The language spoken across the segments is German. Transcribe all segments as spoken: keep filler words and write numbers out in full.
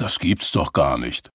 Das gibt's doch gar nicht.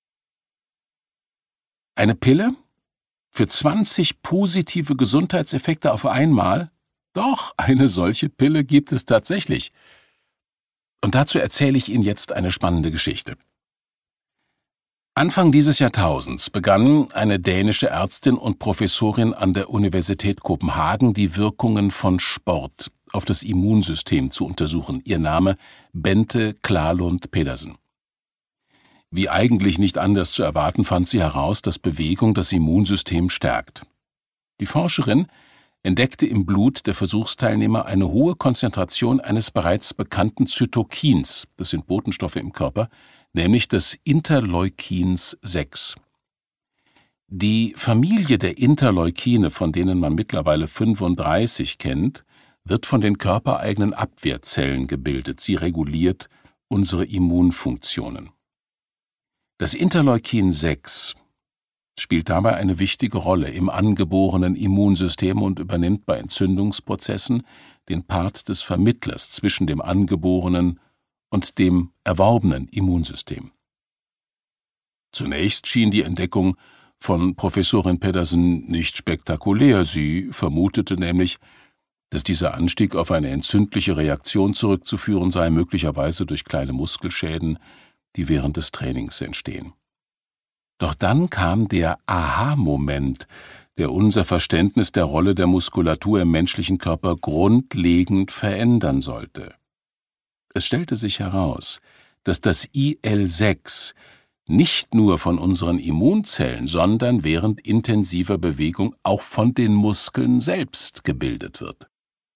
Eine Pille? Für zwanzig positive Gesundheitseffekte auf einmal? Doch, eine solche Pille gibt es tatsächlich. Und dazu erzähle ich Ihnen jetzt eine spannende Geschichte. Anfang dieses Jahrtausends begann eine dänische Ärztin und Professorin an der Universität Kopenhagen, die Wirkungen von Sport auf das Immunsystem zu untersuchen. Ihr Name Bente Klarlund Pedersen. Wie eigentlich nicht anders zu erwarten, fand sie heraus, dass Bewegung das Immunsystem stärkt. Die Forscherin entdeckte im Blut der Versuchsteilnehmer eine hohe Konzentration eines bereits bekannten Zytokins, das sind Botenstoffe im Körper, nämlich des Interleukins sechs. Die Familie der Interleukine, von denen man mittlerweile fünfunddreißig kennt, wird von den körpereigenen Abwehrzellen gebildet. Sie reguliert unsere Immunfunktionen. Das Interleukin sechs spielt dabei eine wichtige Rolle im angeborenen Immunsystem und übernimmt bei Entzündungsprozessen den Part des Vermittlers zwischen dem angeborenen und dem erworbenen Immunsystem. Zunächst schien die Entdeckung von Professorin Pedersen nicht spektakulär. Sie vermutete nämlich, dass dieser Anstieg auf eine entzündliche Reaktion zurückzuführen sei, möglicherweise durch kleine Muskelschäden, die während des Trainings entstehen. Doch dann kam der Aha-Moment, der unser Verständnis der Rolle der Muskulatur im menschlichen Körper grundlegend verändern sollte. Es stellte sich heraus, dass das I L sechs nicht nur von unseren Immunzellen, sondern während intensiver Bewegung auch von den Muskeln selbst gebildet wird.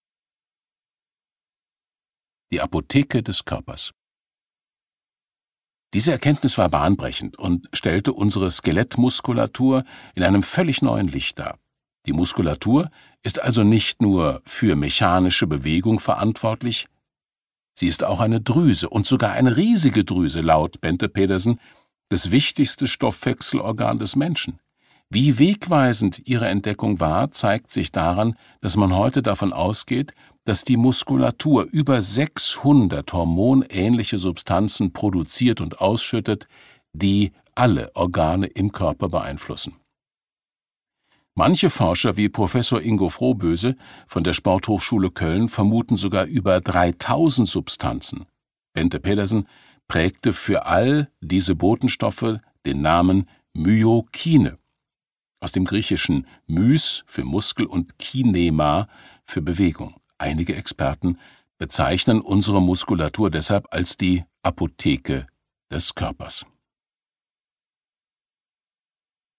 Die Apotheke des Körpers. Diese Erkenntnis war bahnbrechend und stellte unsere Skelettmuskulatur in einem völlig neuen Licht dar. Die Muskulatur ist also nicht nur für mechanische Bewegung verantwortlich, sie ist auch eine Drüse und sogar eine riesige Drüse, laut Bente Pedersen, das wichtigste Stoffwechselorgan des Menschen. Wie wegweisend ihre Entdeckung war, zeigt sich daran, dass man heute davon ausgeht, dass die Muskulatur über sechshundert hormonähnliche Substanzen produziert und ausschüttet, die alle Organe im Körper beeinflussen. Manche Forscher wie Professor Ingo Frohböse von der Sporthochschule Köln vermuten sogar über dreitausend Substanzen. Bente Pedersen prägte für all diese Botenstoffe den Namen Myokine, aus dem griechischen Mys für Muskel und Kinema für Bewegung. Einige Experten bezeichnen unsere Muskulatur deshalb als die Apotheke des Körpers.